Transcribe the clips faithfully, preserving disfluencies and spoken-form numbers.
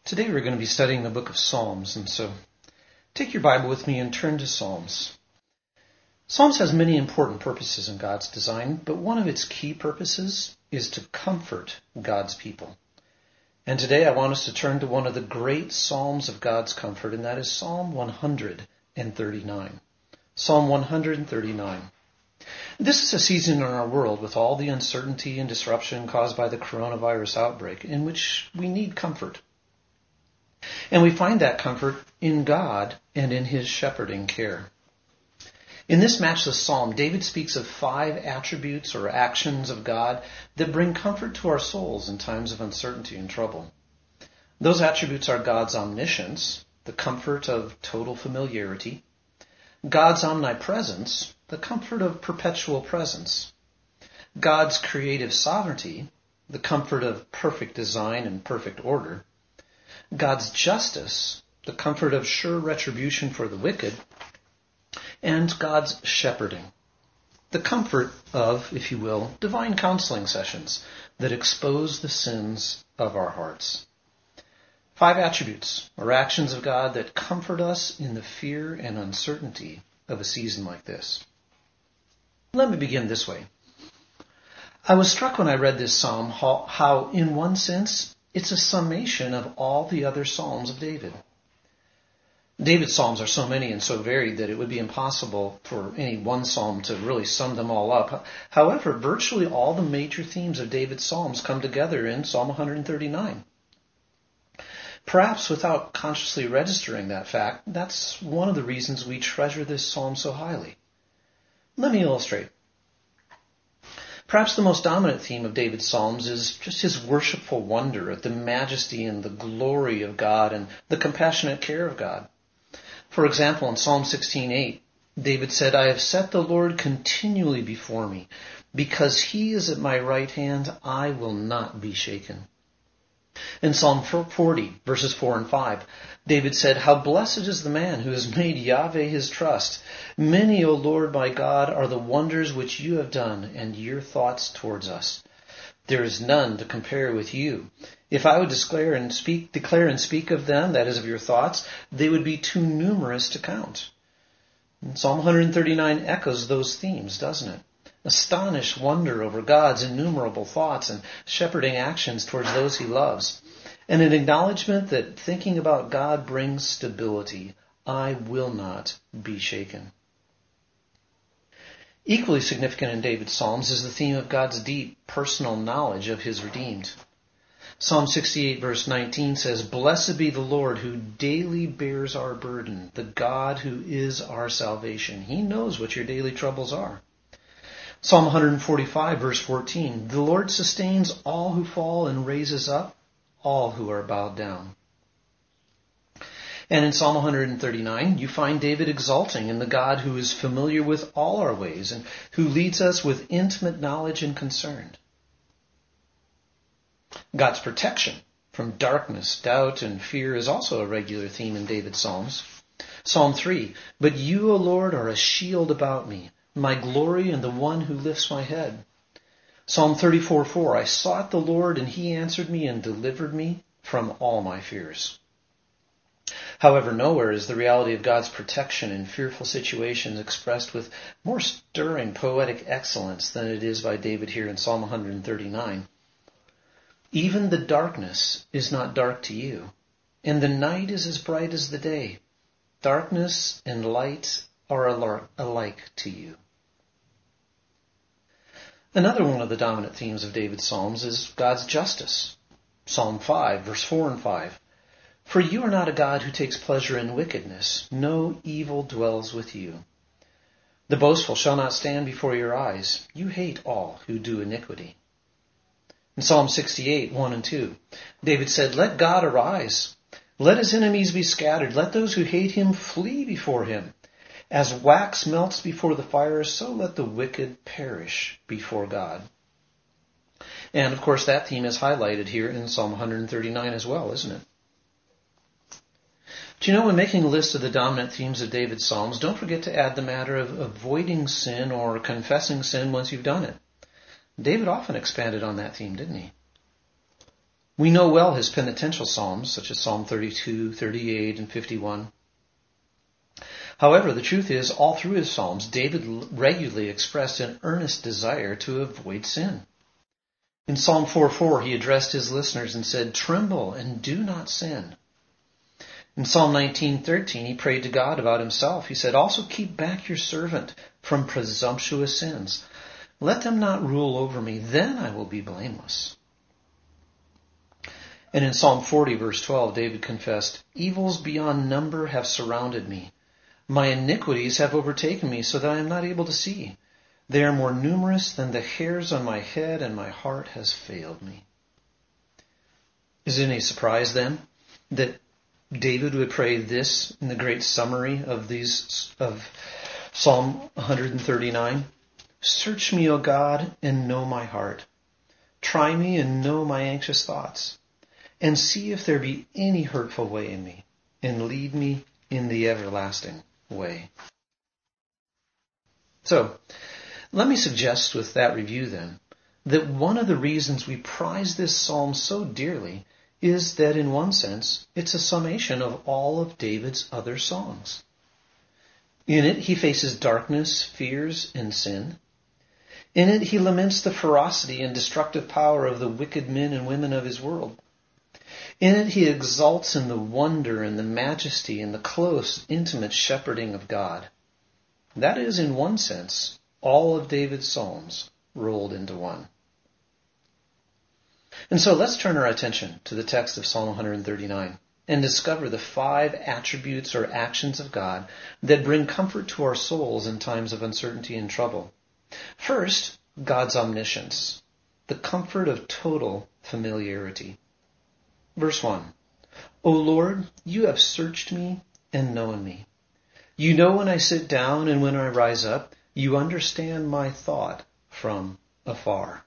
Today we're going to be studying the book of Psalms, and so take your Bible with me and turn to Psalms. Psalms has many important purposes in God's design, but one of its key purposes is to comfort God's people. And today I want us to turn to one of the great Psalms of God's comfort, and that is Psalm one hundred thirty-nine. Psalm one hundred thirty-nine. This is a season in our world with all the uncertainty and disruption caused by the coronavirus outbreak in which we need comfort. And we find that comfort in God and in His shepherding care. In this matchless psalm, David speaks of five attributes or actions of God that bring comfort to our souls in times of uncertainty and trouble. Those attributes are God's omniscience, the comfort of total familiarity; God's omnipresence, the comfort of perpetual presence; God's creative sovereignty, the comfort of perfect design and perfect order; God's justice, the comfort of sure retribution for the wicked; and God's shepherding, the comfort of, if you will, divine counseling sessions that expose the sins of our hearts. Five attributes or actions of God that comfort us in the fear and uncertainty of a season like this. Let me begin this way. I was struck when I read this psalm how, how in one sense, it's a summation of all the other psalms of David. David's psalms are so many and so varied that it would be impossible for any one psalm to really sum them all up. However, virtually all the major themes of David's psalms come together in Psalm one hundred thirty-nine. Perhaps without consciously registering that fact, that's one of the reasons we treasure this psalm so highly. Let me illustrate. Perhaps the most dominant theme of David's psalms is just his worshipful wonder at the majesty and the glory of God and the compassionate care of God. For example, in Psalm sixteen eight, David said, "I have set the Lord continually before me. Because He is at my right hand, I will not be shaken." In Psalm forty, verses four and five, David said, "How blessed is the man who has made Yahweh his trust. Many, O Lord my God, are the wonders which you have done, and your thoughts towards us. There is none to compare with you. If I would declare and speak, declare and speak of them, that is of your thoughts, they would be too numerous to count." And Psalm one hundred thirty-nine echoes those themes, doesn't it? Astonished wonder over God's innumerable thoughts and shepherding actions towards those He loves. And an acknowledgement that thinking about God brings stability. I will not be shaken. Equally significant in David's Psalms is the theme of God's deep personal knowledge of His redeemed. Psalm sixty-eight verse nineteen says, "Blessed be the Lord who daily bears our burden, the God who is our salvation." He knows what your daily troubles are. Psalm one hundred forty-five verse fourteen, "The Lord sustains all who fall and raises up all who are bowed down." And in Psalm one hundred thirty-nine, you find David exulting in the God who is familiar with all our ways and who leads us with intimate knowledge and concern. God's protection from darkness, doubt, and fear is also a regular theme in David's Psalms. Psalm three, "But you, O Lord, are a shield about me, my glory and the one who lifts my head." Psalm thirty-four four, "I sought the Lord, and He answered me and delivered me from all my fears." However, nowhere is the reality of God's protection in fearful situations expressed with more stirring poetic excellence than it is by David here in Psalm one hundred thirty-nine. "Even the darkness is not dark to you, and the night is as bright as the day. Darkness and light are alike to you." Another one of the dominant themes of David's Psalms is God's justice. Psalm five, verse four and five, "For you are not a God who takes pleasure in wickedness. No evil dwells with you. The boastful shall not stand before your eyes. You hate all who do iniquity." In Psalm sixty-eight, one and two, David said, "Let God arise. Let His enemies be scattered. Let those who hate Him flee before Him. As wax melts before the fire, so let the wicked perish before God." And of course that theme is highlighted here in Psalm one hundred thirty-nine as well, isn't it? Do you know, when making a list of the dominant themes of David's Psalms, don't forget to add the matter of avoiding sin or confessing sin once you've done it. David often expanded on that theme, didn't he? We know well his penitential psalms, such as Psalm thirty-two, thirty-eight, and fifty-one. However, the truth is, all through his psalms, David regularly expressed an earnest desire to avoid sin. In Psalm four four, he addressed his listeners and said, "Tremble and do not sin." In Psalm nineteen thirteen, he prayed to God about himself. He said, "Also keep back your servant from presumptuous sins. Let them not rule over me, then I will be blameless." And in Psalm forty, verse twelve, David confessed, "Evils beyond number have surrounded me. My iniquities have overtaken me so that I am not able to see. They are more numerous than the hairs on my head, and my heart has failed me." Is it any surprise then that David would pray this in the great summary of these of Psalm one thirty-nine? "Search me, O God, and know my heart. Try me and know my anxious thoughts. And see if there be any hurtful way in me, and lead me in the everlasting way." So, let me suggest with that review then, that one of the reasons we prize this psalm so dearly is that in one sense, it's a summation of all of David's other songs. In it, he faces darkness, fears, and sin. In it, he laments the ferocity and destructive power of the wicked men and women of his world. In it, he exults in the wonder and the majesty and the close, intimate shepherding of God. That is, in one sense, all of David's psalms rolled into one. And so let's turn our attention to the text of Psalm one thirty-nine and discover the five attributes or actions of God that bring comfort to our souls in times of uncertainty and trouble. First, God's omniscience, the comfort of total familiarity. Verse one, "O Lord, you have searched me and known me. You know when I sit down and when I rise up. You understand my thought from afar."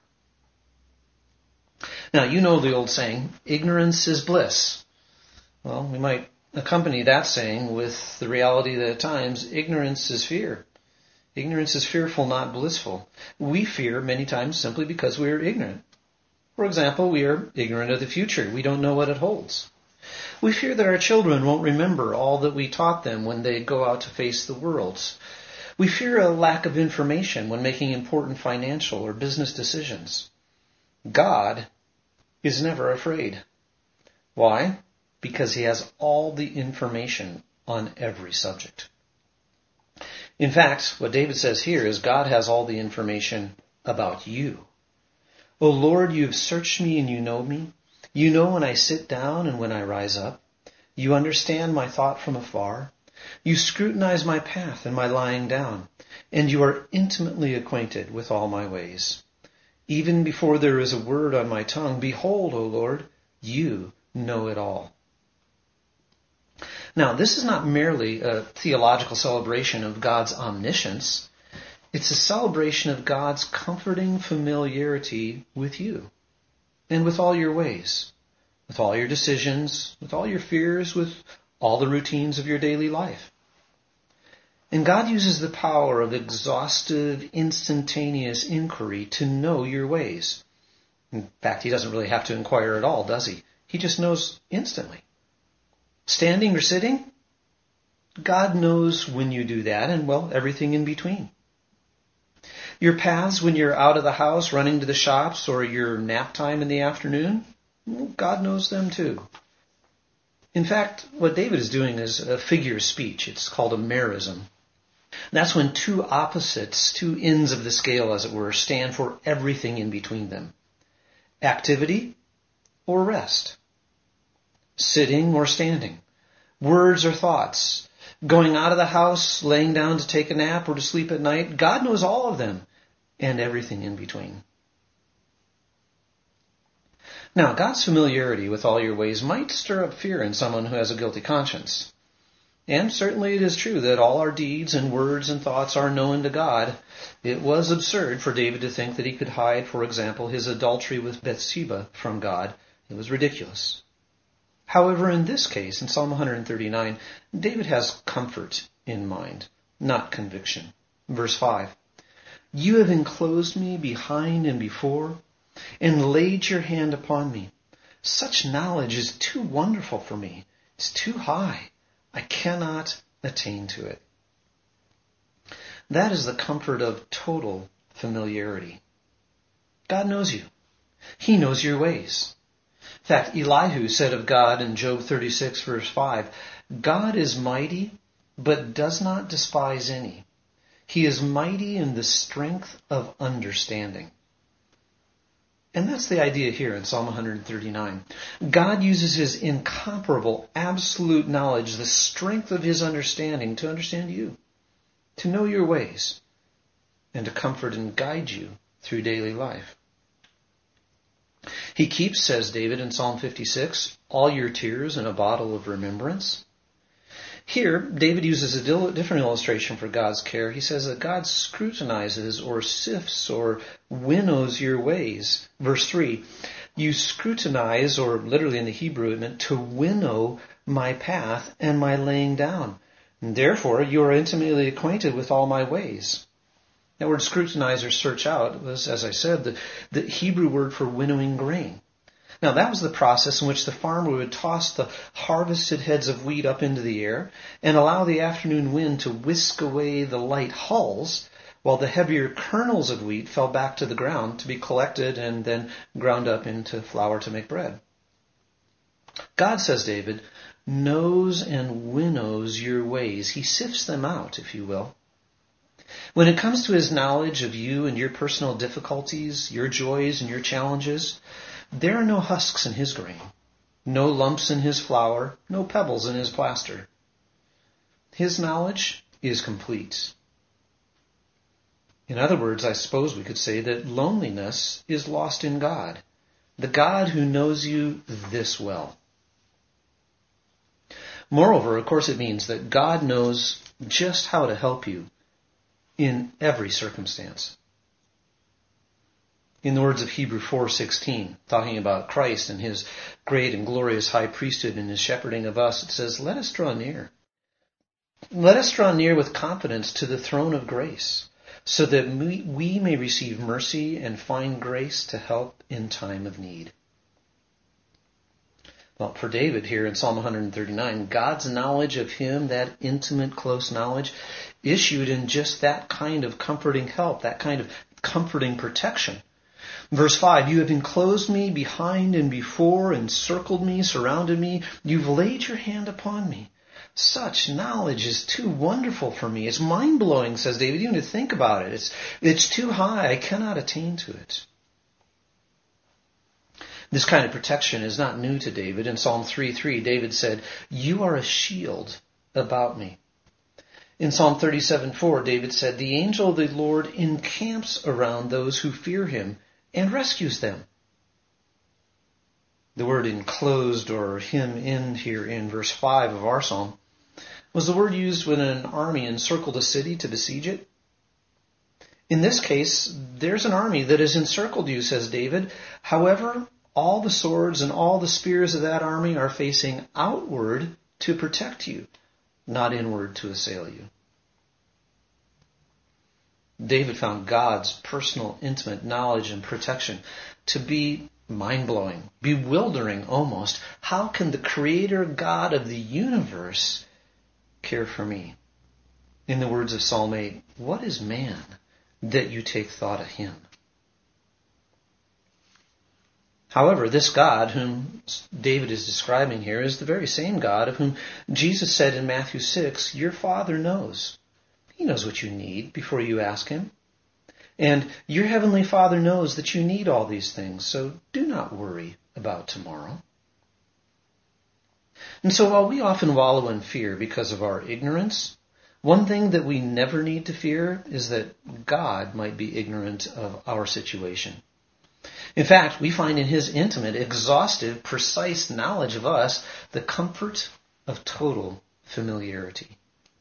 Now, you know the old saying, ignorance is bliss. Well, we might accompany that saying with the reality that at times ignorance is fear. Ignorance is fearful, not blissful. We fear many times simply because we are ignorant. For example, we are ignorant of the future. We don't know what it holds. We fear that our children won't remember all that we taught them when they go out to face the world. We fear a lack of information when making important financial or business decisions. God is never afraid. Why? Because he has all the information on every subject. In fact, what David says here is God has all the information about you. "O Lord, you have searched me and you know me. You know when I sit down and when I rise up. You understand my thought from afar. You scrutinize my path and my lying down, and you are intimately acquainted with all my ways. Even before there is a word on my tongue, behold, O Lord, you know it all." Now, this is not merely a theological celebration of God's omniscience. It's a celebration of God's comforting familiarity with you and with all your ways, with all your decisions, with all your fears, with all the routines of your daily life. And God uses the power of exhaustive, instantaneous inquiry to know your ways. In fact, he doesn't really have to inquire at all, does he? He just knows instantly. Standing or sitting? God knows when you do that and, well, everything in between. Your paths when you're out of the house running to the shops or your nap time in the afternoon? Well, God knows them too. In fact, what David is doing is a figure of speech. It's called a merism. That's when two opposites, two ends of the scale, as it were, stand for everything in between them. Activity or rest. Sitting or standing. Words or thoughts. Going out of the house, laying down to take a nap or to sleep at night. God knows all of them and everything in between. Now, God's familiarity with all your ways might stir up fear in someone who has a guilty conscience. And certainly it is true that all our deeds and words and thoughts are known to God. It was absurd for David to think that he could hide, for example, his adultery with Bathsheba from God. It was ridiculous. However, in this case, in Psalm one thirty-nine, David has comfort in mind, not conviction. Verse five, "You have enclosed me behind and before, and laid your hand upon me. Such knowledge is too wonderful for me. It's too high. I cannot attain to it. That is the comfort of total familiarity. God knows you. He knows your ways. In fact, Elihu said of God in Job thirty-six, verse five, God is mighty, but does not despise any. He is mighty in the strength of understanding. And that's the idea here in Psalm one thirty-nine. God uses his incomparable, absolute knowledge, the strength of his understanding, to understand you, to know your ways, and to comfort and guide you through daily life. He keeps, says David in Psalm fifty-six, all your tears in a bottle of remembrance. Here, David uses a different illustration for God's care. He says that God scrutinizes or sifts or winnows your ways. Verse three, you scrutinize, or literally in the Hebrew it meant to winnow my path and my laying down. And therefore, you are intimately acquainted with all my ways. That word scrutinize or search out was, as I said, the, the Hebrew word for winnowing grain. Now, that was the process in which the farmer would toss the harvested heads of wheat up into the air and allow the afternoon wind to whisk away the light hulls, while the heavier kernels of wheat fell back to the ground to be collected and then ground up into flour to make bread. God, says David, knows and winnows your ways. He sifts them out, if you will. When it comes to his knowledge of you and your personal difficulties, your joys and your challenges, there are no husks in his grain, no lumps in his flour, no pebbles in his plaster. His knowledge is complete. In other words, I suppose we could say that loneliness is lost in God, the God who knows you this well. Moreover, of course, it means that God knows just how to help you in every circumstance. In the words of Hebrews four sixteen, talking about Christ and his great and glorious high priesthood and his shepherding of us, it says, let us draw near. Let us draw near with confidence to the throne of grace, so that we, we may receive mercy and find grace to help in time of need. Well, for David here in Psalm one thirty-nine, God's knowledge of him, that intimate, close knowledge, issued in just that kind of comforting help, that kind of comforting protection. Verse five, you have enclosed me behind and before, encircled me, surrounded me. You've laid your hand upon me. Such knowledge is too wonderful for me. It's mind-blowing, says David, even to think about it. It's, it's too high. I cannot attain to it. This kind of protection is not new to David. In Psalm three three, David said, you are a shield about me. In Psalm thirty-seven four, David said, the angel of the Lord encamps around those who fear him and rescues them. The word enclosed or him in here in verse five of our psalm was the word used when an army encircled a city to besiege it. In this case, there's an army that has encircled you, says David. However, all the swords and all the spears of that army are facing outward to protect you, not inward to assail you. David found God's personal, intimate knowledge and protection to be mind-blowing, bewildering almost. How can the Creator God of the universe care for me? In the words of Psalm eight, what is man that you take thought of him? However, this God whom David is describing here is the very same God of whom Jesus said in Matthew six, your Father knows. He knows what you need before you ask him. And your heavenly Father knows that you need all these things, so do not worry about tomorrow. And so while we often wallow in fear because of our ignorance, one thing that we never need to fear is that God might be ignorant of our situation. In fact, we find in his intimate, exhaustive, precise knowledge of us the comfort of total familiarity.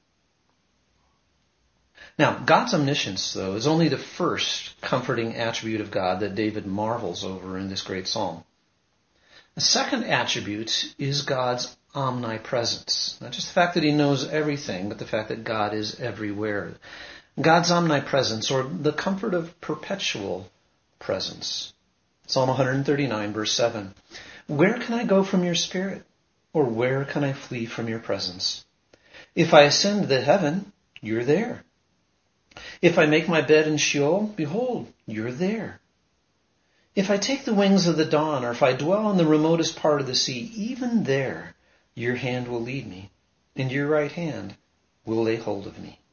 Now, God's omniscience, though, is only the first comforting attribute of God that David marvels over in this great psalm. The second attribute is God's omnipresence. Not just the fact that he knows everything, but the fact that God is everywhere. God's omnipresence, or the comfort of perpetual presence. Psalm one thirty-nine, verse seven. Where can I go from your spirit? Or where can I flee from your presence? If I ascend to the heaven, you're there. If I make my bed in Sheol, behold, you're there. If I take the wings of the dawn, or if I dwell in the remotest part of the sea, even there your hand will lead me, and your right hand will lay hold of me.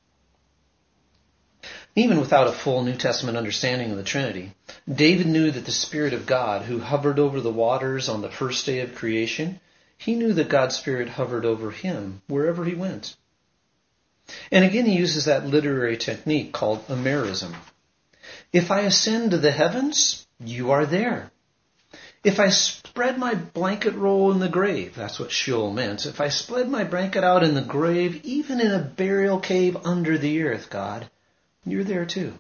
Even without a full New Testament understanding of the Trinity, David knew that the Spirit of God, who hovered over the waters on the first day of creation, he knew that God's Spirit hovered over him wherever he went. And again, he uses that literary technique called amerism. If I ascend to the heavens, you are there. If I spread my blanket roll in the grave, that's what Sheol meant. If I spread my blanket out in the grave, even in a burial cave under the earth, God, you're there too.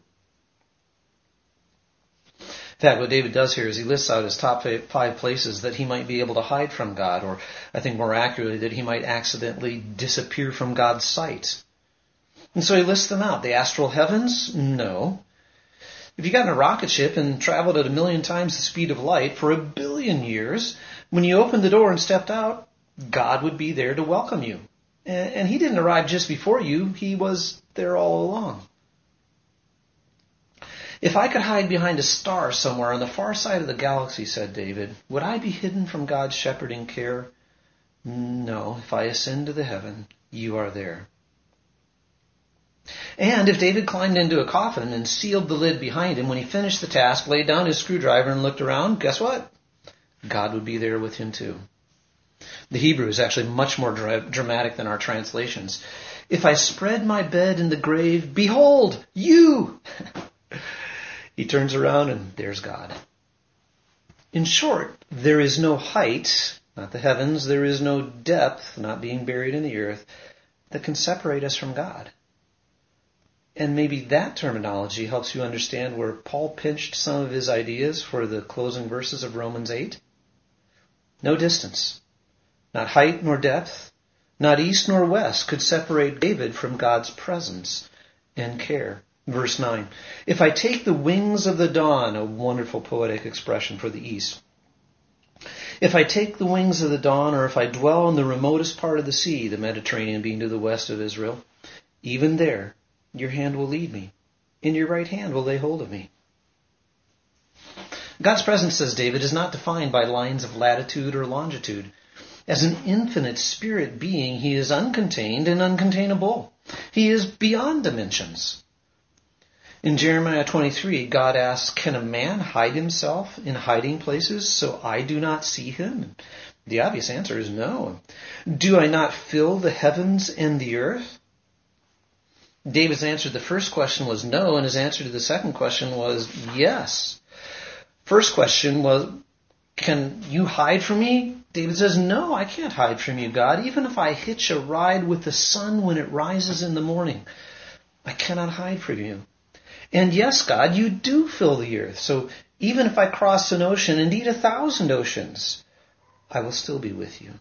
In fact, what David does here is he lists out his top five places that he might be able to hide from God, or I think more accurately, that he might accidentally disappear from God's sight. And so he lists them out. The astral heavens? No. If you got in a rocket ship and traveled at a million times the speed of light for a billion years, when you opened the door and stepped out, God would be there to welcome you. And he didn't arrive just before you. He was there all along. If I could hide behind a star somewhere on the far side of the galaxy, said David, would I be hidden from God's shepherding care? No, if I ascend to the heaven, you are there. And if David climbed into a coffin and sealed the lid behind him, when he finished the task, laid down his screwdriver and looked around, guess what? God would be there with him too. The Hebrew is actually much more dra- dramatic than our translations. If I spread my bed in the grave, behold, you! He turns around and there's God. In short, there is no height, not the heavens, there is no depth, not being buried in the earth, that can separate us from God. And maybe that terminology helps you understand where Paul pinched some of his ideas for the closing verses of Romans eight. No distance, not height nor depth, not east nor west could separate David from God's presence and care. Verse nine, if I take the wings of the dawn, a wonderful poetic expression for the east. If I take the wings of the dawn, or if I dwell in the remotest part of the sea, the Mediterranean being to the west of Israel, even there your hand will lead me, and your right hand will lay hold of me. God's presence, says David, is not defined by lines of latitude or longitude. As an infinite spirit being, he is uncontained and uncontainable. He is beyond dimensions. In Jeremiah twenty-three, God asks, can a man hide himself in hiding places so I do not see him? The obvious answer is no. Do I not fill the heavens and the earth? David's answer to the first question was no, and his answer to the second question was yes. First question was, can you hide from me? David says, no, I can't hide from you, God. Even if I hitch a ride with the sun when it rises in the morning, I cannot hide from you. And yes, God, you do fill the earth. So even if I cross an ocean, indeed a thousand oceans, I will still be with you.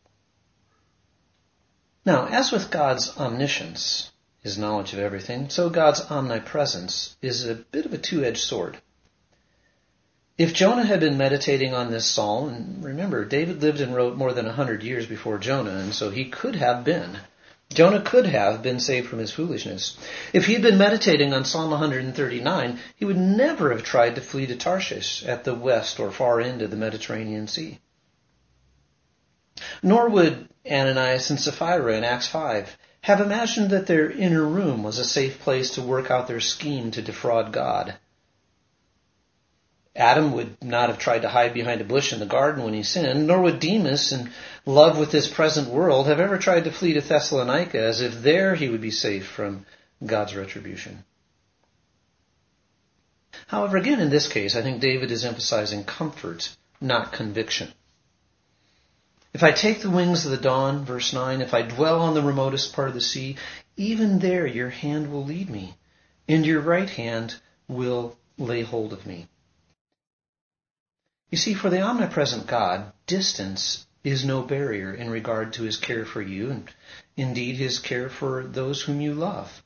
Now, as with God's omniscience, his knowledge of everything, so God's omnipresence is a bit of a two-edged sword. If Jonah had been meditating on this psalm, and remember, David lived and wrote more than a hundred years before Jonah, and so he could have been, Jonah could have been saved from his foolishness. If he had been meditating on Psalm one thirty-nine, he would never have tried to flee to Tarshish at the west or far end of the Mediterranean Sea. Nor would Ananias and Sapphira in Acts five have imagined that their inner room was a safe place to work out their scheme to defraud God. Adam would not have tried to hide behind a bush in the garden when he sinned, nor would Demas, in love with this present world, have ever tried to flee to Thessalonica as if there he would be safe from God's retribution. However, again, in this case, I think David is emphasizing comfort, not conviction. If I take the wings of the dawn, verse nine, if I dwell on the remotest part of the sea, even there your hand will lead me, and your right hand will lay hold of me. You see, for the omnipresent God, distance is no barrier in regard to his care for you, and indeed his care for those whom you love.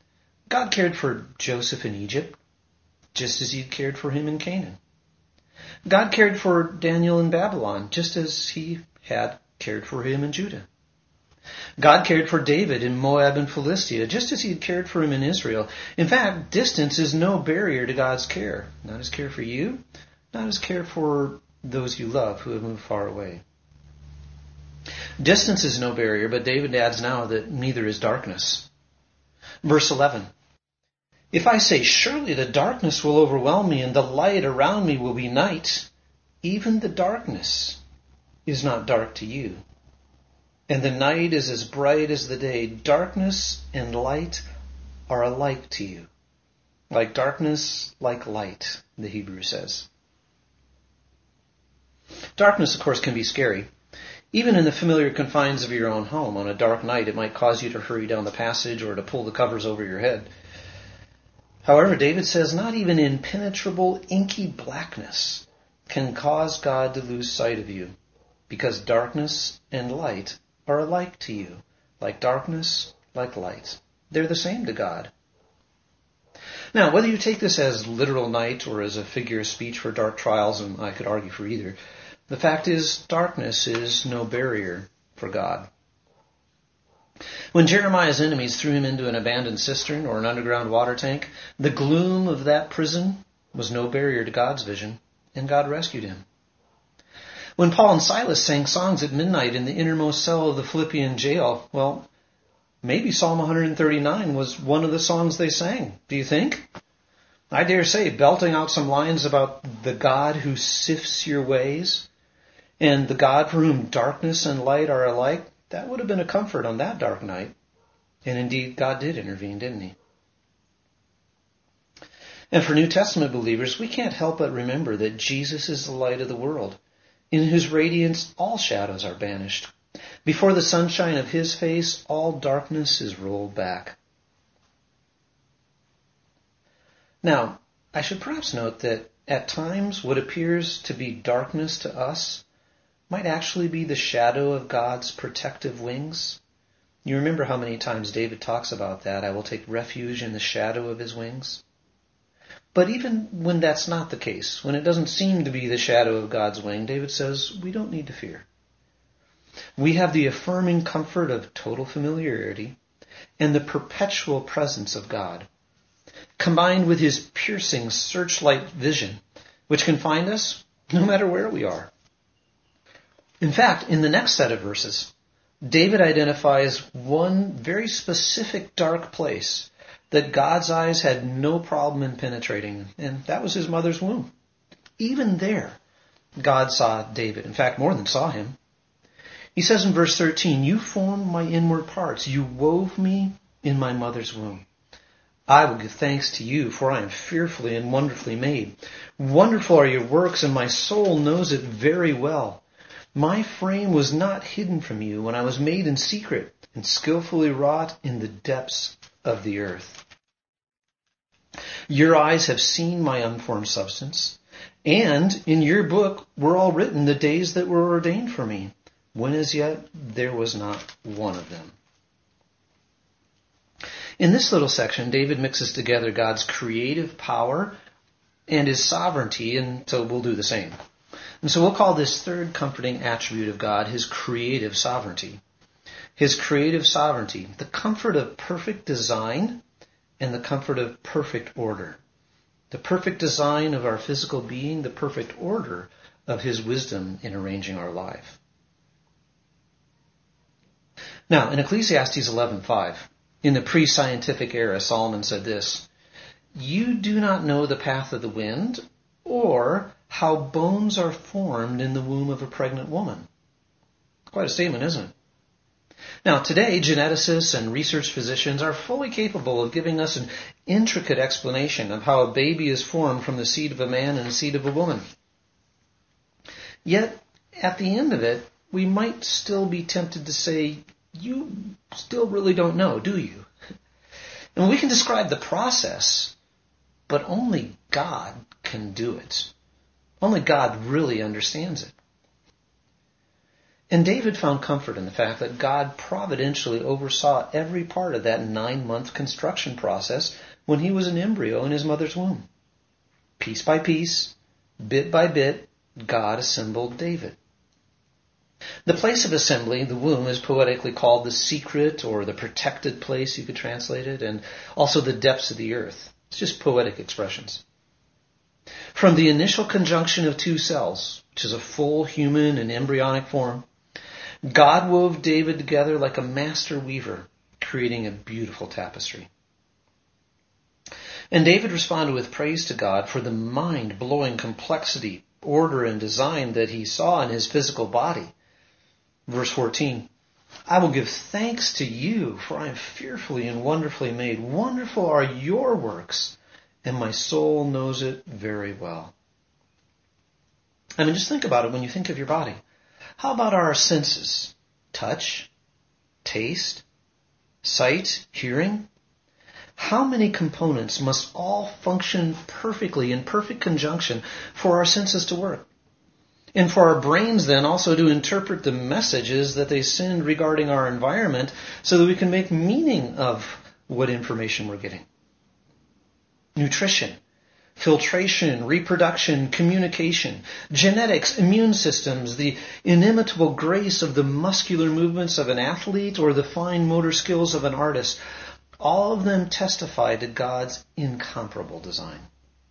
God cared for Joseph in Egypt, just as he cared for him in Canaan. God cared for Daniel in Babylon, just as he had cared for him in Judah. God cared for David in Moab and Philistia, just as he had cared for him in Israel. In fact, distance is no barrier to God's care. Not his care for you, not his care for those you love who have moved far away. Distance is no barrier, but David adds now that neither is darkness. Verse eleven. If I say, surely the darkness will overwhelm me and the light around me will be night, even the darkness is not dark to you. And the night is as bright as the day. Darkness and light are alike to you. Like darkness, like light, the Hebrew says. Darkness, of course, can be scary. Even in the familiar confines of your own home, on a dark night, it might cause you to hurry down the passage or to pull the covers over your head. However, David says not even impenetrable, inky blackness can cause God to lose sight of you, because darkness and light are alike to you, like darkness, like light. They're the same to God. Now, whether you take this as literal night or as a figure of speech for dark trials, and I could argue for either, the fact is darkness is no barrier for God. When Jeremiah's enemies threw him into an abandoned cistern or an underground water tank, the gloom of that prison was no barrier to God's vision, and God rescued him. When Paul and Silas sang songs at midnight in the innermost cell of the Philippian jail, well, maybe Psalm one thirty-nine was one of the songs they sang. Do you think? I dare say, belting out some lines about the God who sifts your ways and the God for whom darkness and light are alike, that would have been a comfort on that dark night. And indeed, God did intervene, didn't he? And for New Testament believers, we can't help but remember that Jesus is the light of the world, in whose radiance all shadows are banished. Before the sunshine of his face, all darkness is rolled back. Now, I should perhaps note that at times what appears to be darkness to us might actually be the shadow of God's protective wings. You remember how many times David talks about that. I will take refuge in the shadow of his wings. But even when that's not the case, when it doesn't seem to be the shadow of God's wing, David says we don't need to fear. We have the affirming comfort of total familiarity and the perpetual presence of God, combined with his piercing searchlight vision, which can find us no matter where we are. In fact, in the next set of verses, David identifies one very specific dark place that God's eyes had no problem in penetrating, and that was his mother's womb. Even there, God saw David. In fact, more than saw him. He says in verse thirteen, you formed my inward parts. You wove me in my mother's womb. I will give thanks to you, for I am fearfully and wonderfully made. Wonderful are your works, and my soul knows it very well. My frame was not hidden from you when I was made in secret and skillfully wrought in the depths of the earth. Your eyes have seen my unformed substance, and in your book were all written the days that were ordained for me, when as yet there was not one of them. In this little section, David mixes together God's creative power and his sovereignty, and so we'll do the same. And so we'll call this third comforting attribute of God his creative sovereignty. His creative sovereignty, the comfort of perfect design and the comfort of perfect order. The perfect design of our physical being, the perfect order of his wisdom in arranging our life. Now, in Ecclesiastes eleven five, in the pre-scientific era, Solomon said this, you do not know the path of the wind or how bones are formed in the womb of a pregnant woman. Quite a statement, isn't it? Now, today, geneticists and research physicians are fully capable of giving us an intricate explanation of how a baby is formed from the seed of a man and the seed of a woman. Yet, at the end of it, we might still be tempted to say, you still really don't know, do you? And we can describe the process, but only God can do it. Only God really understands it. And David found comfort in the fact that God providentially oversaw every part of that nine-month construction process when he was an embryo in his mother's womb. Piece by piece, bit by bit, God assembled David. The place of assembly, the womb, is poetically called the secret or the protected place, you could translate it, and also the depths of the earth. It's just poetic expressions. From the initial conjunction of two cells, which is a full human and embryonic form, God wove David together like a master weaver, creating a beautiful tapestry. And David responded with praise to God for the mind-blowing complexity, order, and design that he saw in his physical body. Verse fourteen, I will give thanks to you, for I am fearfully and wonderfully made. Wonderful are your works, and my soul knows it very well. I mean, just think about it when you think of your body. How about our senses? Touch, taste, sight, hearing? How many components must all function perfectly in perfect conjunction for our senses to work? And for our brains then also to interpret the messages that they send regarding our environment so that we can make meaning of what information we're getting. Nutrition, filtration, reproduction, communication, genetics, immune systems, the inimitable grace of the muscular movements of an athlete or the fine motor skills of an artist, all of them testify to God's incomparable design.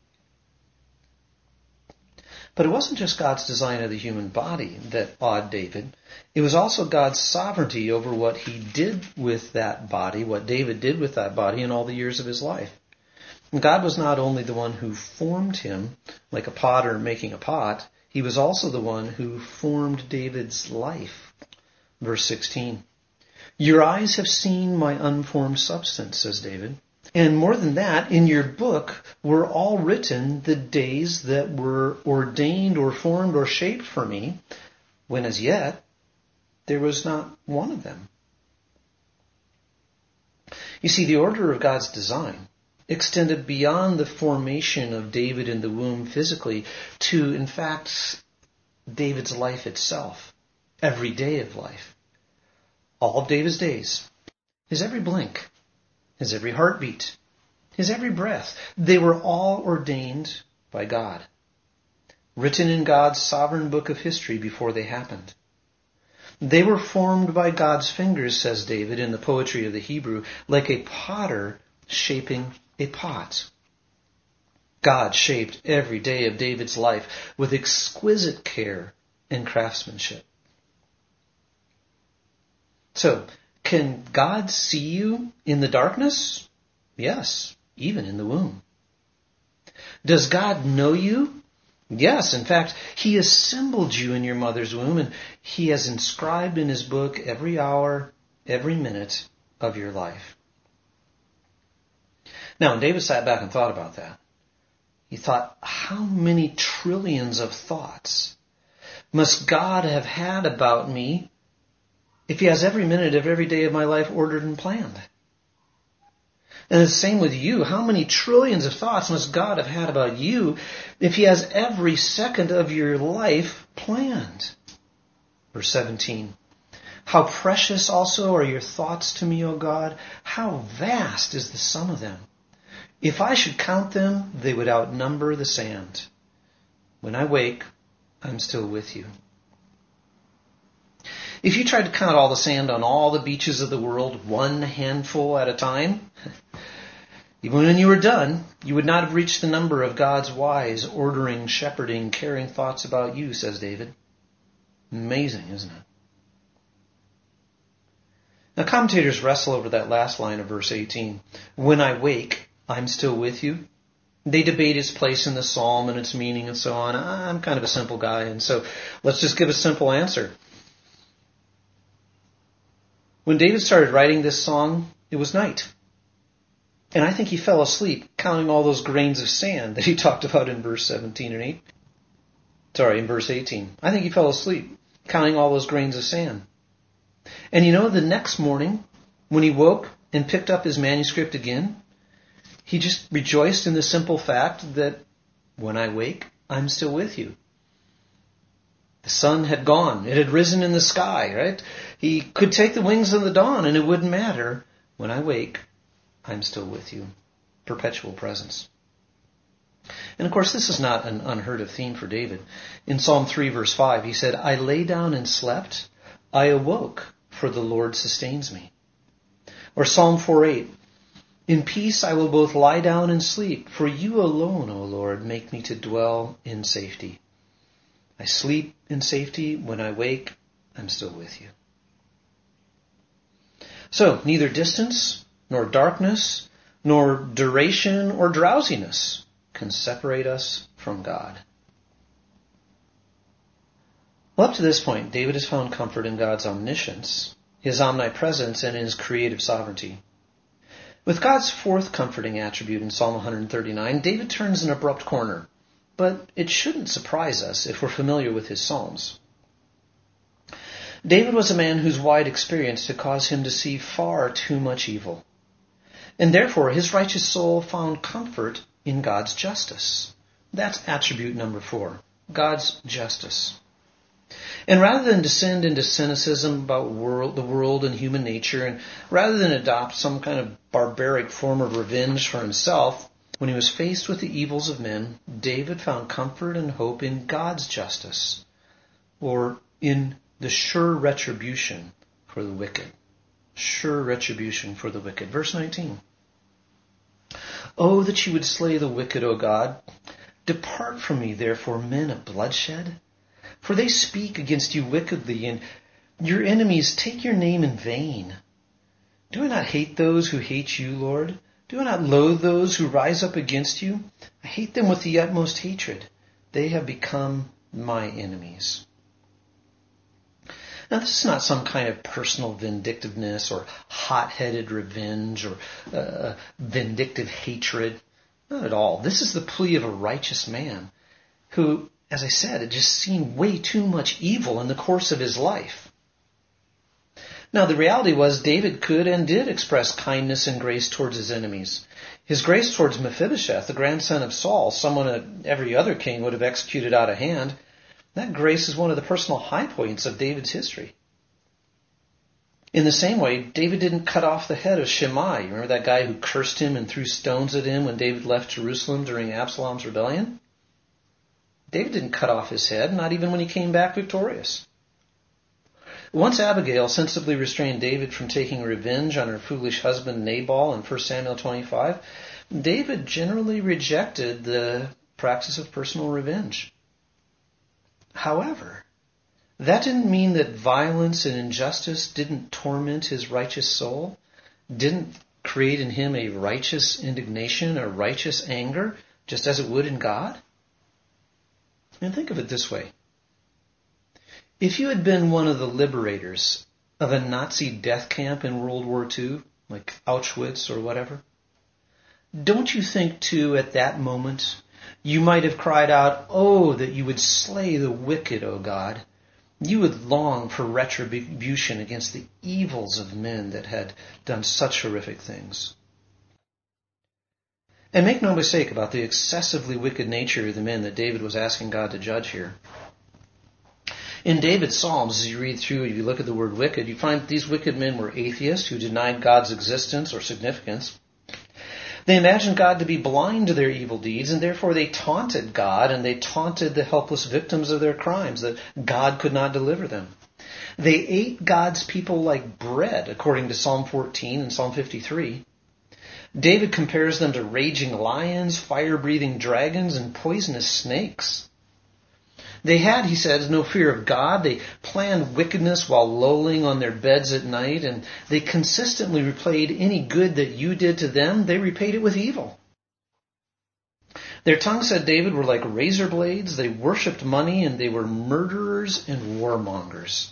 But it wasn't just God's design of the human body that awed David. It was also God's sovereignty over what he did with that body, what David did with that body in all the years of his life. And God was not only the one who formed him, like a potter making a pot, he was also the one who formed David's life. Verse sixteen, your eyes have seen my unformed substance, says David. And more than that, in your book were all written the days that were ordained or formed or shaped for me, when as yet there was not one of them. You see, the order of God's design extended beyond the formation of David in the womb physically to, in fact, David's life itself, every day of life. All of David's days, his every blink, his every heartbeat, his every breath, they were all ordained by God, written in God's sovereign book of history before they happened. They were formed by God's fingers, says David in the poetry of the Hebrew, like a potter shaping a pot. God shaped every day of David's life with exquisite care and craftsmanship. So, can God see you in the darkness? Yes, even in the womb. Does God know you? Yes, in fact, he assembled you in your mother's womb, and he has inscribed in his book every hour, every minute of your life. Now, when David sat back and thought about that, he thought, how many trillions of thoughts must God have had about me if he has every minute of every day of my life ordered and planned? And the same with you. How many trillions of thoughts must God have had about you if he has every second of your life planned? Verse seventeen. How precious also are your thoughts to me, O God. How vast is the sum of them. If I should count them, they would outnumber the sand. When I wake, I'm still with you. If you tried to count all the sand on all the beaches of the world, one handful at a time, even when you were done, you would not have reached the number of God's wise, ordering, shepherding, caring thoughts about you, says David. Amazing, isn't it? Now, commentators wrestle over that last line of verse eighteen. When I wake, I'm still with you. They debate its place in the psalm and its meaning and so on. I'm kind of a simple guy, and so let's just give a simple answer. When David started writing this song, it was night. And I think he fell asleep counting all those grains of sand that he talked about in verse seventeen and eight. Sorry, in verse eighteen. I think he fell asleep counting all those grains of sand. And you know, the next morning, when he woke and picked up his manuscript again, he just rejoiced in the simple fact that when I wake, I'm still with you. The sun had gone. It had risen in the sky, right? He could take the wings of the dawn and it wouldn't matter. When I wake, I'm still with you. Perpetual presence. And of course, this is not an unheard of theme for David. In Psalm three, verse five, he said, I lay down and slept. I awoke, for the Lord sustains me. Or Psalm four eight, in peace I will both lie down and sleep, for you alone, O Lord, make me to dwell in safety. I sleep in safety. When I wake, I'm still with you. So, neither distance, nor darkness, nor duration or drowsiness can separate us from God. Well, up to this point, David has found comfort in God's omniscience, his omnipresence, and in his creative sovereignty. With God's fourth comforting attribute in Psalm one thirty-nine, David turns an abrupt corner, but it shouldn't surprise us if we're familiar with his Psalms. David was a man whose wide experience had caused him to see far too much evil, and therefore his righteous soul found comfort in God's justice. That's attribute number four, God's justice. And rather than descend into cynicism about world, the world and human nature, and rather than adopt some kind of barbaric form of revenge for himself, when he was faced with the evils of men, David found comfort and hope in God's justice, or in the sure retribution for the wicked. Sure retribution for the wicked. Verse nineteen. Oh, that you would slay the wicked, O God. Depart from me, therefore, men of bloodshed. For they speak against you wickedly, and your enemies take your name in vain. Do I not hate those who hate you, Lord? Do I not loathe those who rise up against you? I hate them with the utmost hatred. They have become my enemies. Now, this is not some kind of personal vindictiveness or hot-headed revenge or uh, vindictive hatred. Not at all. This is the plea of a righteous man who, as I said, had just seen way too much evil in the course of his life. Now, the reality was David could and did express kindness and grace towards his enemies. His grace towards Mephibosheth, the grandson of Saul, someone that every other king would have executed out of hand, that grace is one of the personal high points of David's history. In the same way, David didn't cut off the head of Shimei. Remember that guy who cursed him and threw stones at him when David left Jerusalem during Absalom's rebellion? David didn't cut off his head, not even when he came back victorious. Once Abigail sensibly restrained David from taking revenge on her foolish husband Nabal in First Samuel twenty-five, David generally rejected the practice of personal revenge. However, that didn't mean that violence and injustice didn't torment his righteous soul, didn't create in him a righteous indignation, a righteous anger, just as it would in God. And think of it this way. If you had been one of the liberators of a Nazi death camp in World War Two, like Auschwitz or whatever, don't you think too at that moment you might have cried out, oh, that you would slay the wicked, O God. You would long for retribution against the evils of men that had done such horrific things. And make no mistake about the excessively wicked nature of the men that David was asking God to judge here. In David's Psalms, as you read through, if you look at the word wicked, you find that these wicked men were atheists who denied God's existence or significance. They imagined God to be blind to their evil deeds, and therefore they taunted God, and they taunted the helpless victims of their crimes, that God could not deliver them. They ate God's people like bread, according to Psalm fourteen and Psalm fifty-three. David compares them to raging lions, fire-breathing dragons, and poisonous snakes. They had, he says, no fear of God. They planned wickedness while lolling on their beds at night, and they consistently repaid any good that you did to them. They repaid it with evil. Their tongues, said David, were like razor blades. They worshipped money, and they were murderers and warmongers.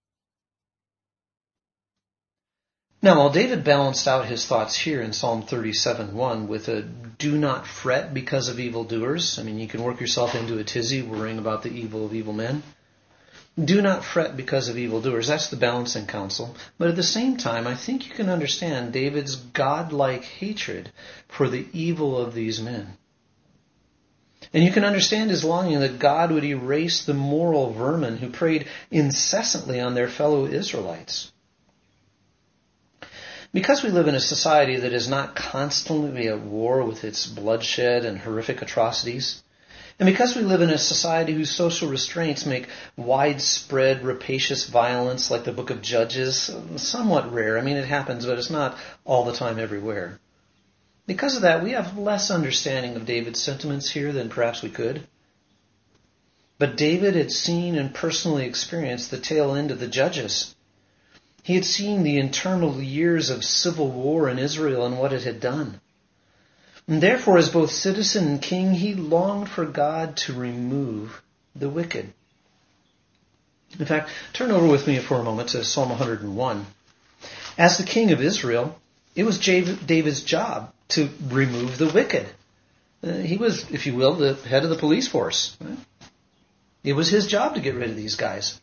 Now, while David balanced out his thoughts here in Psalm thirty-seven one with a do not fret because of evildoers, I mean, you can work yourself into a tizzy worrying about the evil of evil men. Do not fret because of evildoers. That's the balancing counsel. But at the same time, I think you can understand David's godlike hatred for the evil of these men. And you can understand his longing that God would erase the moral vermin who preyed incessantly on their fellow Israelites. Because we live in a society that is not constantly at war with its bloodshed and horrific atrocities, and because we live in a society whose social restraints make widespread rapacious violence like the book of Judges somewhat rare. I mean, it happens, but it's not all the time everywhere. Because of that, we have less understanding of David's sentiments here than perhaps we could. But David had seen and personally experienced the tail end of the Judges. He had seen the internal years of civil war in Israel and what it had done. And therefore, as both citizen and king, he longed for God to remove the wicked. In fact, turn over with me for a moment to Psalm one hundred one. As the king of Israel, it was David's job to remove the wicked. Uh, he was, if you will, the head of the police force. Right? It was his job to get rid of these guys.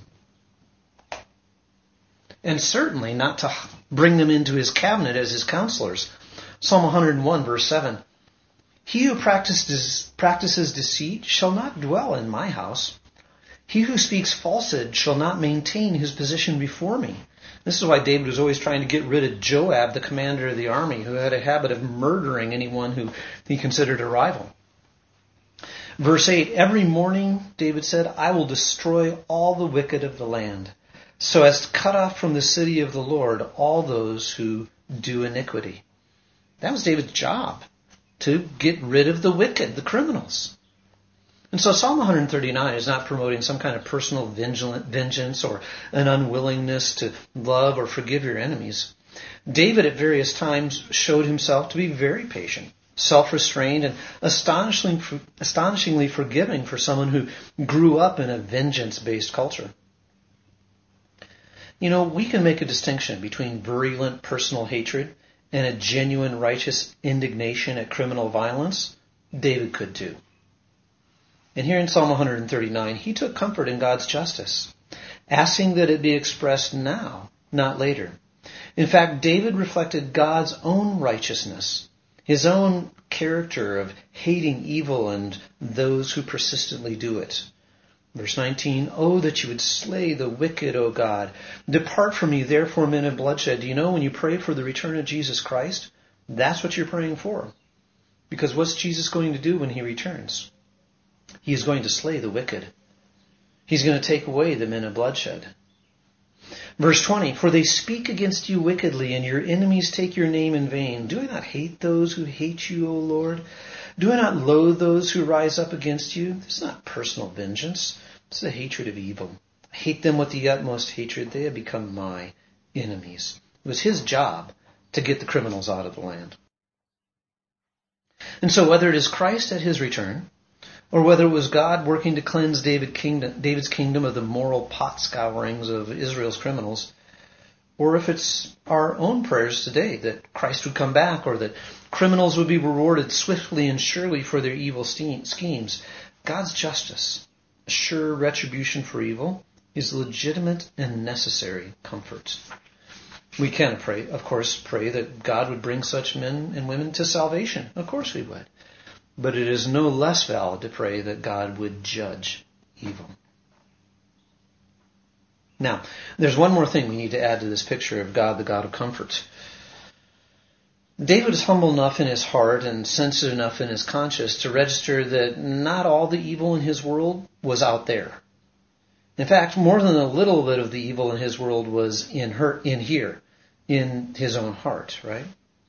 And certainly not to bring them into his cabinet as his counselors. Psalm one hundred one, verse seven. He who practices, practices deceit shall not dwell in my house. He who speaks falsehood shall not maintain his position before me. This is why David was always trying to get rid of Joab, the commander of the army, who had a habit of murdering anyone who he considered a rival. Verse eight, every morning, David said, I will destroy all the wicked of the land, so as to cut off from the city of the Lord all those who do iniquity. That was David's job, to get rid of the wicked, the criminals. And so Psalm one thirty-nine is not promoting some kind of personal vengeance or an unwillingness to love or forgive your enemies. David at various times showed himself to be very patient, self-restrained, and astonishingly, astonishingly forgiving for someone who grew up in a vengeance-based culture. You know, we can make a distinction between virulent personal hatred and a genuine righteous indignation at criminal violence. David could too. And here in Psalm one thirty-nine, he took comfort in God's justice, asking that it be expressed now, not later. In fact, David reflected God's own righteousness, his own character of hating evil and those who persistently do it. Verse nineteen, oh, that you would slay the wicked, O God. Depart from me, therefore, men of bloodshed. Do you know when you pray for the return of Jesus Christ, that's what you're praying for? Because what's Jesus going to do when he returns? He is going to slay the wicked. He's going to take away the men of bloodshed. Verse twenty, for they speak against you wickedly, and your enemies take your name in vain. Do I not hate those who hate you, O Lord? Do I not loathe those who rise up against you? This is not personal vengeance. This is a hatred of evil. I hate them with the utmost hatred. They have become my enemies. It was his job to get the criminals out of the land. And so whether it is Christ at his return, or whether it was God working to cleanse David kingdom, David's kingdom of the moral pot scourings of Israel's criminals, or if it's our own prayers today that Christ would come back, or that criminals would be rewarded swiftly and surely for their evil schemes, God's justice, sure retribution for evil, is legitimate and necessary comfort. We can pray, of course, pray that God would bring such men and women to salvation. Of course we would. But it is no less valid to pray that God would judge evil. Now, there's one more thing we need to add to this picture of God, the God of comfort. David is humble enough in his heart and sensitive enough in his conscience to register that not all the evil in his world was out there. In fact, more than a little bit of the evil in his world was in her, in here, in his own heart, right?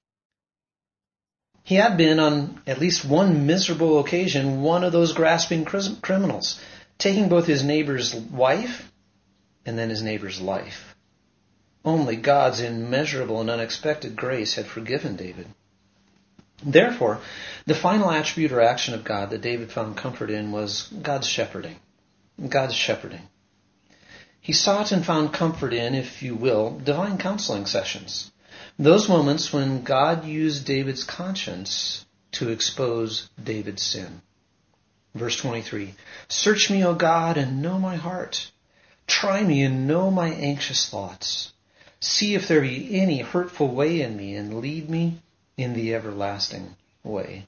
He had been, on at least one miserable occasion, one of those grasping criminals, taking both his neighbor's wife and then his neighbor's life. Only God's immeasurable and unexpected grace had forgiven David. Therefore, the final attribute or action of God that David found comfort in was God's shepherding. God's shepherding. He sought and found comfort in, if you will, divine counseling sessions. Those moments when God used David's conscience to expose David's sin. Verse twenty-three, search me, O God, and know my heart. Try me and know my anxious thoughts. See if there be any hurtful way in me, and lead me in the everlasting way.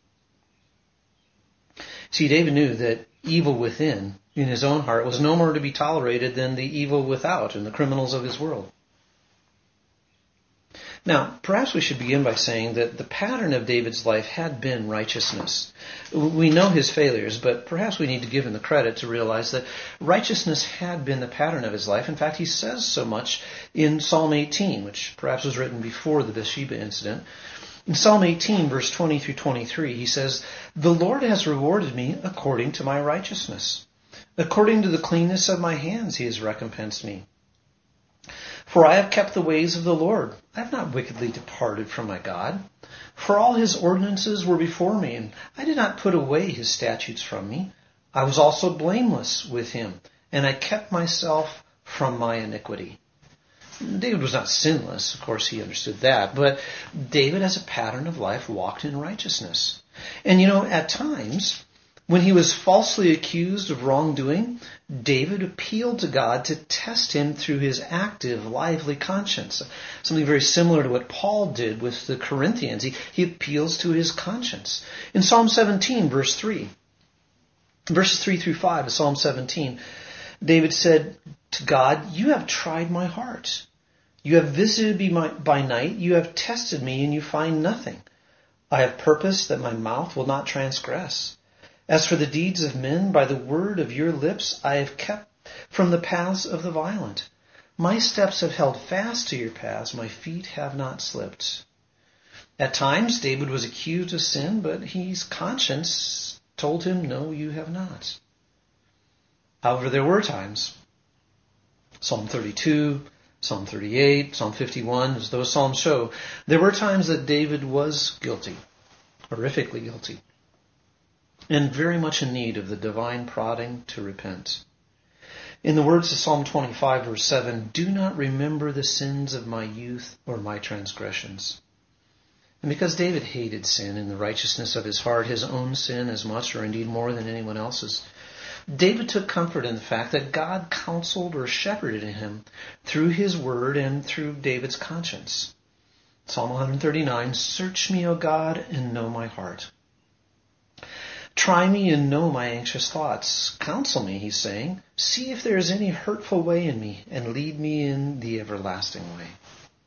See, David knew that evil within, in his own heart, was no more to be tolerated than the evil without in the criminals of his world. Now, perhaps we should begin by saying that the pattern of David's life had been righteousness. We know his failures, but perhaps we need to give him the credit to realize that righteousness had been the pattern of his life. In fact, he says so much in Psalm eighteen, which perhaps was written before the Bathsheba incident. In Psalm eighteen, verse twenty through twenty-three, he says, "The Lord has rewarded me according to my righteousness. According to the cleanness of my hands he has recompensed me. For I have kept the ways of the Lord. I have not wickedly departed from my God. For all his ordinances were before me, and I did not put away his statutes from me. I was also blameless with him, and I kept myself from my iniquity." David was not sinless, of course he understood that, but David as a pattern of life walked in righteousness. And you know, at times, when he was falsely accused of wrongdoing, David appealed to God to test him through his active, lively conscience. Something very similar to what Paul did with the Corinthians. He, he appeals to his conscience. In Psalm seventeen, verse three, verses three through five of Psalm seventeen, David said to God, "You have tried my heart. You have visited me by night. You have tested me, and you find nothing. I have purposed that my mouth will not transgress. As for the deeds of men, by the word of your lips I have kept from the paths of the violent. My steps have held fast to your paths. My feet have not slipped." At times, David was accused of sin, but his conscience told him, "No, you have not." However, there were times, Psalm thirty-two, Psalm thirty-eight, Psalm fifty-one, as those psalms show, there were times that David was guilty, horrifically guilty, and very much in need of the divine prodding to repent. In the words of Psalm twenty-five, verse seven, "Do not remember the sins of my youth or my transgressions." And because David hated sin in the righteousness of his heart, his own sin as much or indeed more than anyone else's, David took comfort in the fact that God counseled or shepherded him through his word and through David's conscience. Psalm one thirty-nine, "Search me, O God, and know my heart. Try me and know my anxious thoughts. Counsel me," he's saying. "See if there is any hurtful way in me, and lead me in the everlasting way."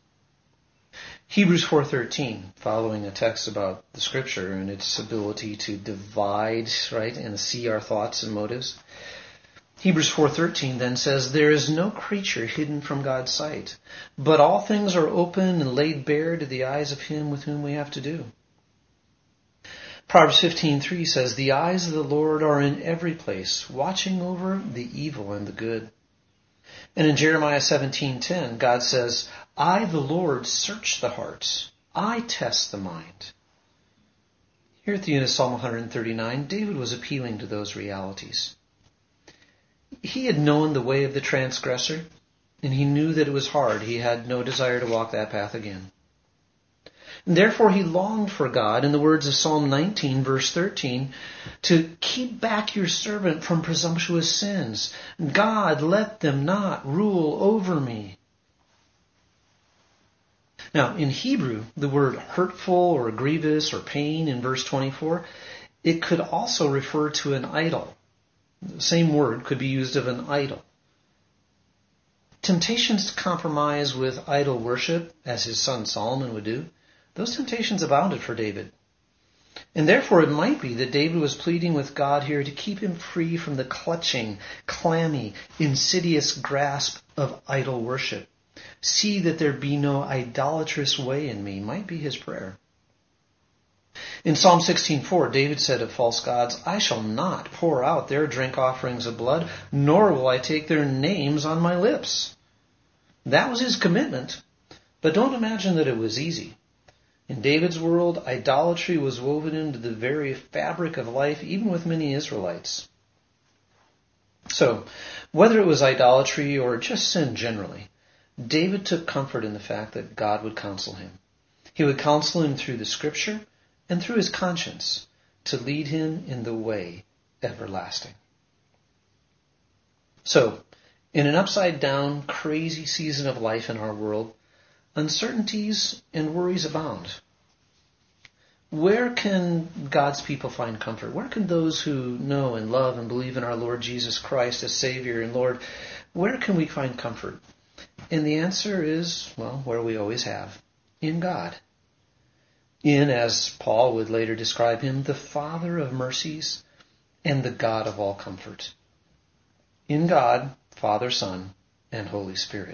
Hebrews four thirteen, following a text about the Scripture and its ability to divide, right, and see our thoughts and motives. Hebrews four thirteen then says, "There is no creature hidden from God's sight, but all things are open and laid bare to the eyes of him with whom we have to do." Proverbs fifteen three says, "The eyes of the Lord are in every place, watching over the evil and the good." And in Jeremiah seventeen ten, God says, "I, the Lord, search the hearts. I test the mind." Here at the end of Psalm one thirty-nine, David was appealing to those realities. He had known the way of the transgressor, and he knew that it was hard. He had no desire to walk that path again. And therefore he longed for God, in the words of Psalm nineteen, verse thirteen, to keep back your servant from presumptuous sins. God, let them not rule over me. Now, in Hebrew, the word hurtful or grievous or pain in verse twenty-four, it could also refer to an idol. The same word could be used of an idol. Temptations to compromise with idol worship, as his son Solomon would do, those temptations abounded for David. And therefore it might be that David was pleading with God here to keep him free from the clutching, clammy, insidious grasp of idol worship. "See that there be no idolatrous way in me," might be his prayer. In Psalm sixteen four, David said of false gods, "I shall not pour out their drink offerings of blood, nor will I take their names on my lips." That was his commitment. But don't imagine that it was easy. In David's world, idolatry was woven into the very fabric of life, even with many Israelites. So, whether it was idolatry or just sin generally, David took comfort in the fact that God would counsel him. He would counsel him through the Scripture and through his conscience to lead him in the way everlasting. So, in an upside-down, crazy season of life in our world, uncertainties and worries abound. Where can God's people find comfort? Where can those who know and love and believe in our Lord Jesus Christ as Savior and Lord, where can we find comfort? And the answer is, well, where we always have, in God. In, as Paul would later describe him, the Father of mercies and the God of all comfort. In God, Father, Son, and Holy Spirit.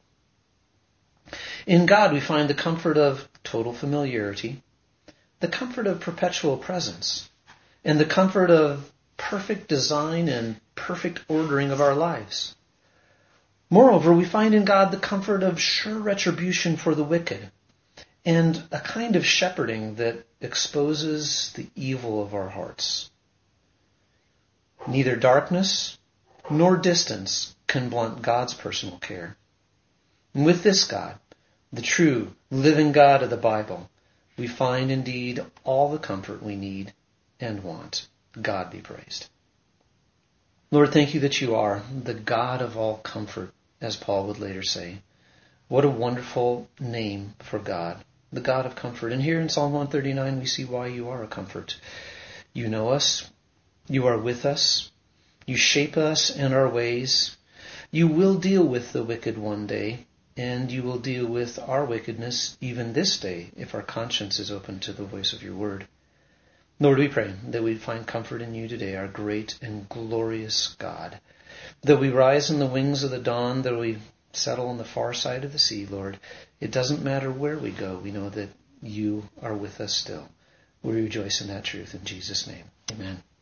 In God we find the comfort of total familiarity, the comfort of perpetual presence, and the comfort of perfect design and perfect ordering of our lives. Moreover, we find in God the comfort of sure retribution for the wicked, and a kind of shepherding that exposes the evil of our hearts. Neither darkness nor distance can blunt God's personal care. And with this God, the true, living God of the Bible, we find indeed all the comfort we need and want. God be praised. Lord, thank you that you are the God of all comfort, as Paul would later say. What a wonderful name for God, the God of comfort. And here in Psalm one thirty-nine we see why you are a comfort. You know us. You are with us. You shape us and our ways. You will deal with the wicked one day, and you will deal with our wickedness even this day if our conscience is open to the voice of your word. Lord, we pray that we find comfort in you today, our great and glorious God. That we rise in the wings of the dawn, that we settle on the far side of the sea, Lord. It doesn't matter where we go. We know that you are with us still. We rejoice in that truth in Jesus' name. Amen.